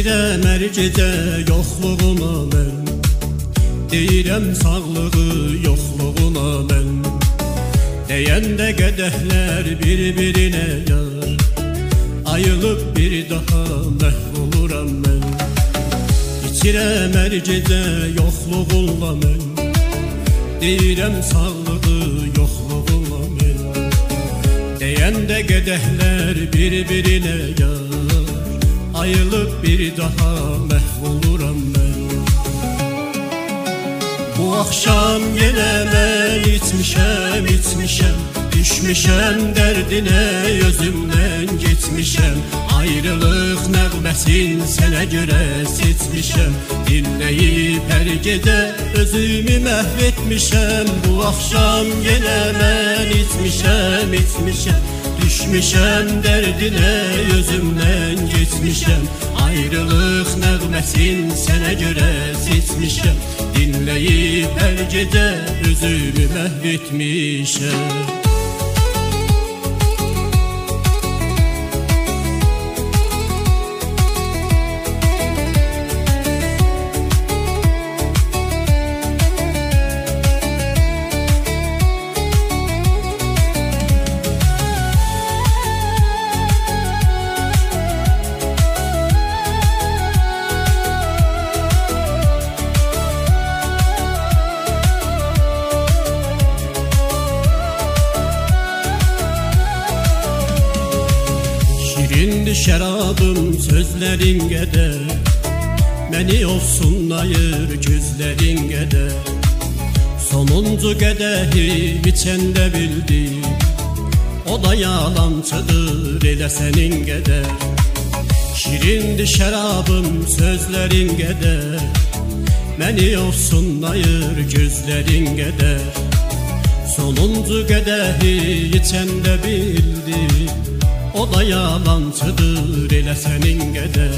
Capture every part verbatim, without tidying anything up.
İçirəm hər gecə yoxluğuna mən, deyirəm sağlığı yoxluğuna mən. Deyəndə qədəhlər bir-birinə yar, ayılıb bir daha məhv oluram mən. İçirəm hər gecə yoxluğuna mən, deyirəm sağlığı yoxluğuna mən. Deyəndə qədəhlər bir-birinə yar, ayılıb bir daha məhv oluram mən. Bu axşam yenə mən içmişəm, içmişəm, düşmüşəm dərdinə, özümdən getmişəm. Ayrılıq nəğməsin sənə görə seçmişəm, dinləyib hər gecə özümü məhv etmişəm. Bu axşam yenə mən içmişəm, içmişəm, düşmüşəm dərdinə, özümdən getmişəm. Ayrılıq nəğməsin sənə görə seçmişəm, dinləyib hər gecə özümü məhv etmişəm. Şirindir şərabım sözlərin qədər, məni ofsunlayır gözlərin qədər. Sonuncu qədəhi içəndə bildim, o da yalançıdır elə sənin qədər. Şirindir şərabım sözlərin qədər, məni ofsunlayır gözlərin qədər. Sonuncu qədəhi içəndə bildim, o da yalançıdır elə sənin qədər.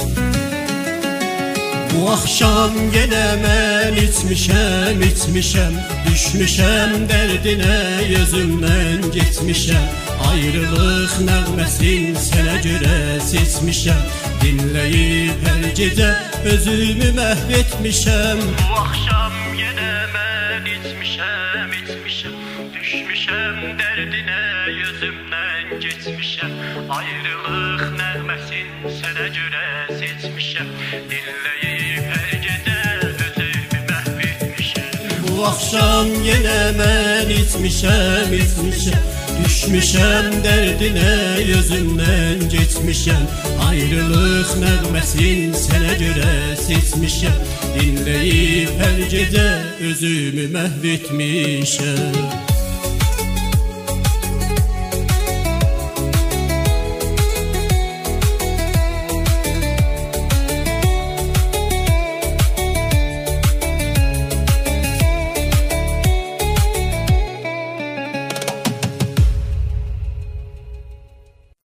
Bu axşam yenə mən içmişəm, içmişəm, düşmüşəm dərdinə, özümdən getmişəm. Ayrılıq nəğməsin sənə görə seçmişəm, dinləyib hər gecə özümü məhv etmişəm. Bu axşam yenə mən içmişəm, içmişəm, düşmüşəm dərdinə, özümdən geçmişəm. Ayrılıq nəğməsin sənə görə seçmişəm, dinləyib hər gecə özümü məhv etmişəm. Bu axşam yenə mən içmişəm, içmişəm, düşmüşəm dərdinə, özümdən geçmişəm. Ayrılıq nəğməsin sənə görə seçmişəm, dinləyib hər gecə özümü məhv etmişəm.